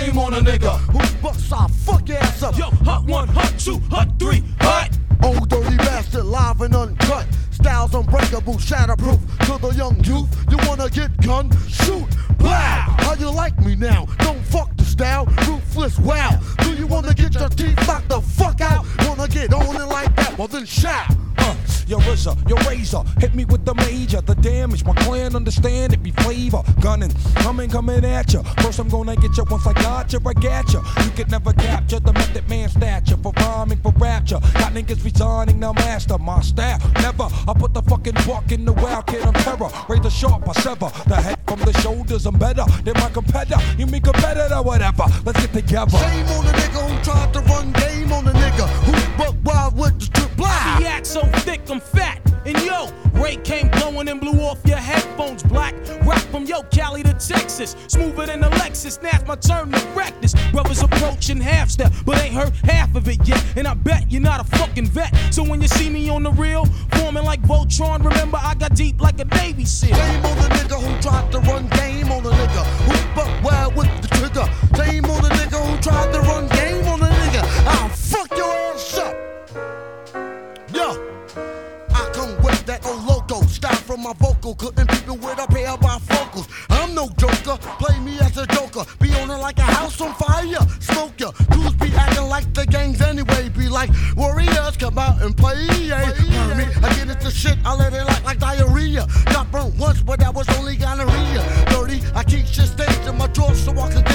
Shame on a nigga who busts our fuck ass up. Yo, hut 1, hut 2, hut 3, hut. Old dirty bastard, live and uncut. Styles unbreakable, shatterproof. To the young youth, you wanna get gun? Shoot, blah. How you like me now? Don't fuck the style, ruthless, wow. Do you wanna get your teeth knocked the fuck out? Wanna get on it like that? Well then shout. Your RZA, your razor, hit me with the major. The damage, my clan understand it be flavor. Gunning, coming at ya. First I'm gonna get ya, once I got ya, I got ya. You could never capture the method man stature. For rhyming, for rapture. Got niggas resigning, now master my style. Never, I put the fucking buck in the wild kid, I'm terror. Razor sharp, I sever the head from the shoulders. I'm better than my competitor. You mean competitor, whatever. Let's get together. Shame on the nigga who tried to run game on the nigga who buck wild with the strip blah. The act so thick, I'm fat. And yo, Ray came blowing and blew off your headphones black. Rock from yo, Cali to Texas. Smoother than a Lexus. Now it's my turn to wreck this. Brothers approaching half step, but ain't heard half of it yet. And I bet you're not a fucking vet. So when you see me on the real, forming like Voltron, remember I got deep like a Navy SEAL. Shame on the nigga who tried to run game on the nigga who buck wild with the trigger. Shame on the nigga who tried to run game on the nigga. I'll fuck your ass up. Yo. I come with that old loco style from my vocal, cutting people with a pair of bifocals. I'm no joker, play me as a joker. Be on it like a house on fire, smoke ya. Dudes be acting like the gangs anyway. Be like warriors, come out and play. Heard me, I get into shit, I let it like diarrhea. Got burnt once, but that was only gonorrhea. Dirty, I keep shit staged in my drawers so I can